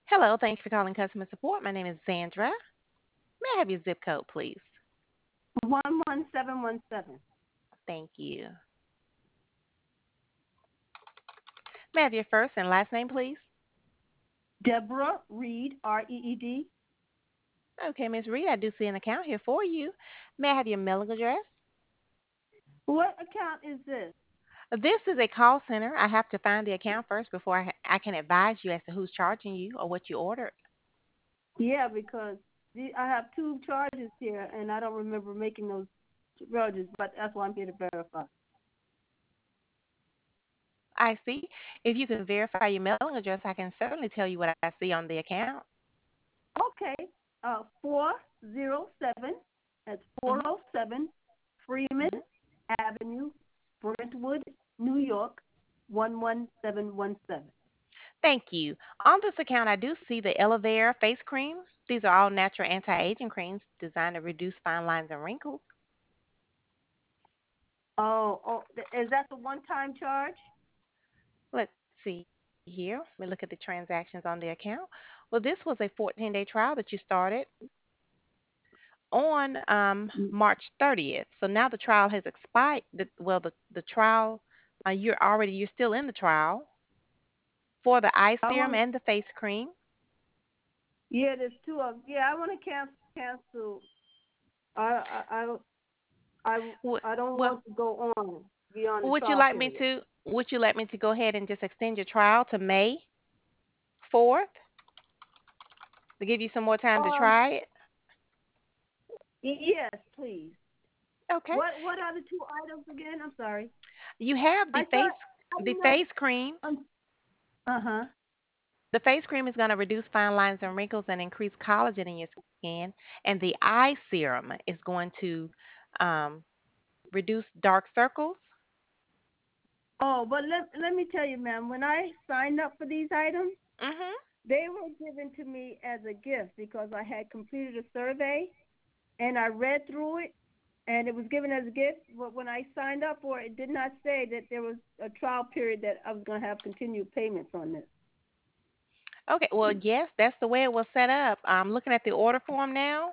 Hello, thank you for calling customer support. My name is Sandra. May I have your zip code, please? 11717. Thank you. May I have your first and last name, please? Deborah Reed, Reed. Okay, Miss Reed, I do see an account here for you. May I have your mailing address? What account is this? This is a call center. I have to find the account first before I can advise you as to who's charging you or what you ordered. Yeah, because I have two charges here, and I don't remember making those charges, but that's why I'm here to verify. I see. If you can verify your mailing address, I can certainly tell you what I see on the account. Okay, 407, that's hmm 407 Freeman hmm Avenue, Brentwood, New York, 11717. Thank you. On this account, I do see the Elavera face cream. These are all natural anti-aging creams designed to reduce fine lines and wrinkles. Is that the one-time charge? Let's see here. Let me look at the transactions on the account. Well, this was a 14-day trial that you started on March 30th. So now the trial has expired. The trial, you're still in the trial for the eye I serum want. and the face cream. Yeah, there's two of. Yeah, I want to cancel. I I I I Wh- I don't Well, want to go on beyond the would you trial like me period. to? Would you like me to go ahead and just extend your trial to May 4th to give you some more time to Um, try it? yes, please. Okay. What are the two items again? I'm sorry. You have I thought I the didn't know. face cream. Uh-huh. The face cream is going to reduce fine lines and wrinkles and increase collagen in your skin. And the eye serum is going to um, reduce dark circles. Oh, but let me tell you, ma'am. When I signed up for these items, Mhm. they were given to me as a gift because I had completed a survey and I read through it, and it was given as a gift. But when I signed up for it, it did not say that there was a trial period that I was going to have continued payments on this. Okay. Well, yes, that's the way it was set up. I'm looking at the order form now.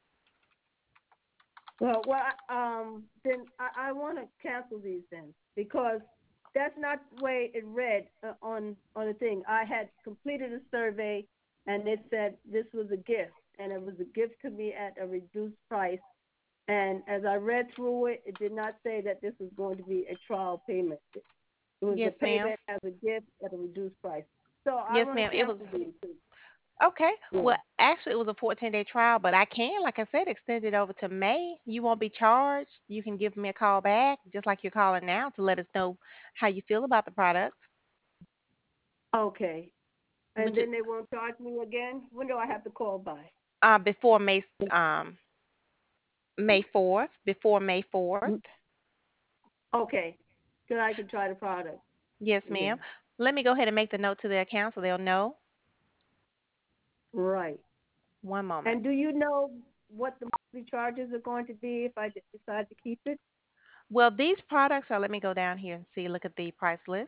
Then I want to cancel these then because that's not the way it read on the thing. I had completed a survey, and it said this was a gift, and it was a gift to me at a reduced price. And as I read through it, it did not say that this was going to be a trial payment. It was a Yes, ma'am. payment as a gift at a reduced price. So I Yes, want to ma'am. It was cancel these. okay. Yeah. Well, actually, it was a 14-day trial, but I can, like I said, extend it over to May. You won't be charged. You can give me a call back, just like you're calling now, to let us know how you feel about the product. Okay. And Would you then they won't charge me again? When do I have to call by? before May 4th, before May 4th. Okay. So I can try the product. Yes, Yeah. ma'am. Let me go ahead and make the note to the account so they'll know. Right. One moment. And do you know what the monthly charges are going to be if I decide to keep it? Well, these products are, let me go down here and see, look at the price list.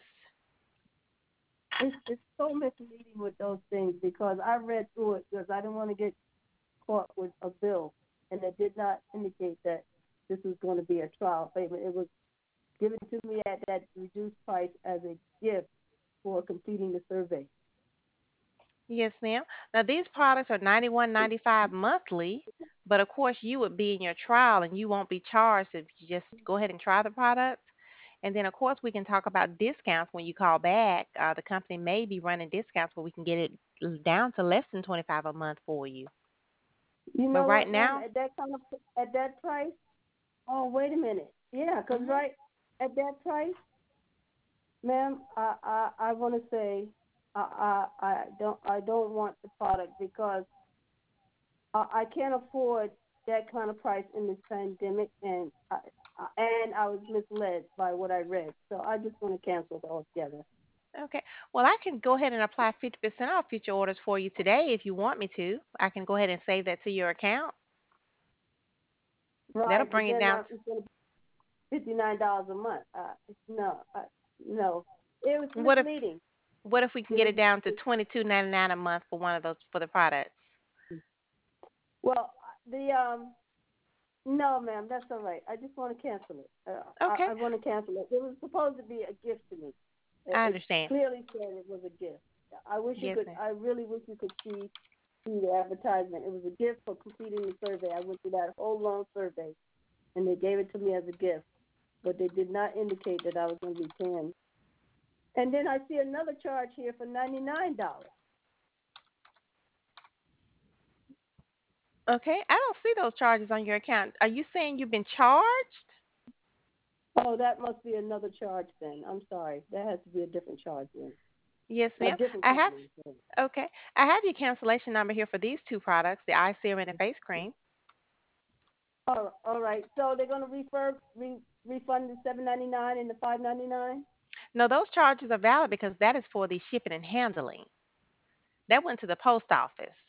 It's so misleading with those things because I read through it because I didn't want to get caught with a bill, and it did not indicate that this was going to be a trial payment. It was given to me at that reduced price as a gift for completing the survey. Yes, ma'am. Now these products are 91.95 monthly, but of course you would be in your trial and you won't be charged if you just go ahead and try the product. And then of course we can talk about discounts when you call back. The company may be running discounts where we can get it down to less than 25 a month for you. You But know right what, ma'am? now, At that price. Oh, wait a minute. Yeah, because mhm. right at that price, ma'am, I want to say I don't want the product because I can't afford that kind of price in this pandemic, and I was misled by what I read, so I just want to cancel it altogether. Okay. Well, I can go ahead and apply 50% off future orders for you today if you want me to. I can go ahead and save that to your account. That'll Right, but bring it then down. it's going to be $59 a month. No, no, it was What if misleading. What if we can Give get us it down to 22.99 a month for one of those for the products? well the no, ma'am, that's all right. I just want to cancel it. Okay, I want to cancel it. It was supposed to be a gift to me. I It understand. clearly said it was a gift. I wish you Yes, could. ma'am. I really wish you could see the advertisement. It was a gift for completing the survey. I went through that whole long survey, and they gave it to me as a gift, but they did not indicate that I was going to be paying. And then I see another charge here for $99. Okay, I don't see those charges on your account. Are you saying you've been charged? Oh, that must be another charge then. I'm sorry. That has to be a different charge then. Yes, A ma'am. different I have. company. Okay, I have your cancellation number here for these two products, the eye serum and the face cream. All right. So they're going to refund the $7.99 and the $5.99. No, those charges are valid because that is for the shipping and handling. That went to the post office.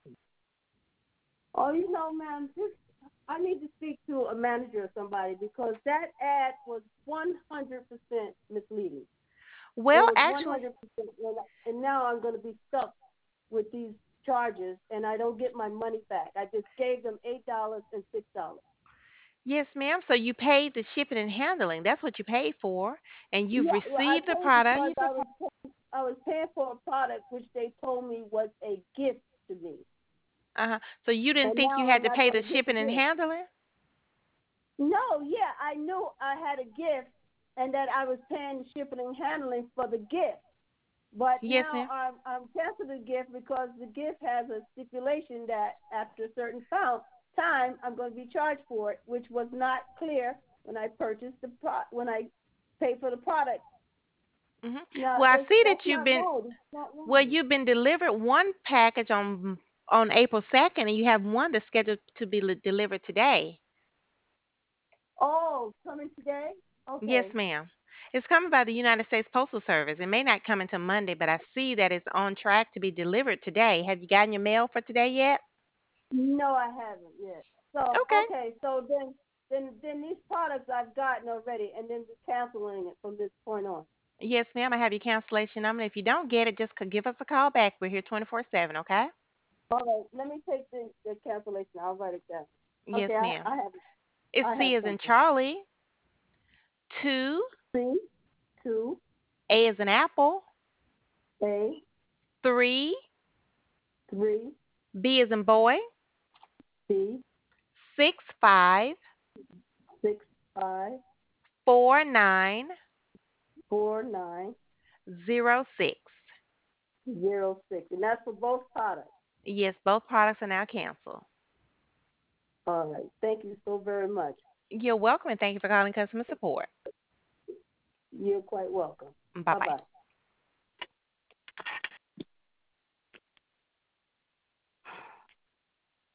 Oh, ma'am, I need to speak to a manager or somebody because that ad was 100% misleading. It Well, was actually, 100%, and now I'm going to be stuck with these charges, and I don't get my money back. I just gave them $8 and $6. yes, ma'am. So you paid the shipping and handling. That's what you paid for, and you've Yeah, well, I received the paid product. because I was paying for a product which they told me was a gift to me, So you didn't and think you now had I'm to not pay going the to get the shipping and gift. handling? No, yeah, I knew I had a gift and that I was paying shipping and handling for the gift. But Yes, now ma'am. I'm canceling the gift because the gift has a stipulation that after a certain time I'm going to be charged for it, which was not clear when I purchased when I paid for the product. hmm Now Well, I see that's that you've not been right. It's not well, right. you've been delivered one package on April 2nd, and you have one that's scheduled to be delivered today. Oh, coming today? Yes, Okay. ma'am. It's coming by the United States Postal Service. It may not come until Monday, but I see that it's on track to be delivered today. Have you gotten your mail for today yet? No, I haven't yet. So Okay. okay, so then these products I've gotten already, and then just canceling it from this point on. Yes, ma'am. I have your cancellation number. If you don't get it, just give us a call back. We're here 24/7, okay? All right, let me take the cancellation. I'll write it down. Yes, Okay, ma'am. I have it. It's I have C as in something. Charlie, 2, C two A as in Apple, A 3, 3 B as in Boy, B 6, 5, 6 5 4, 9, 4 9 0, 6. 0 6, and that's for both products. Yes, both products are now canceled. All right, thank you so very much. You're welcome, and thank you for calling customer support. You're quite welcome. Bye Bye bye. bye.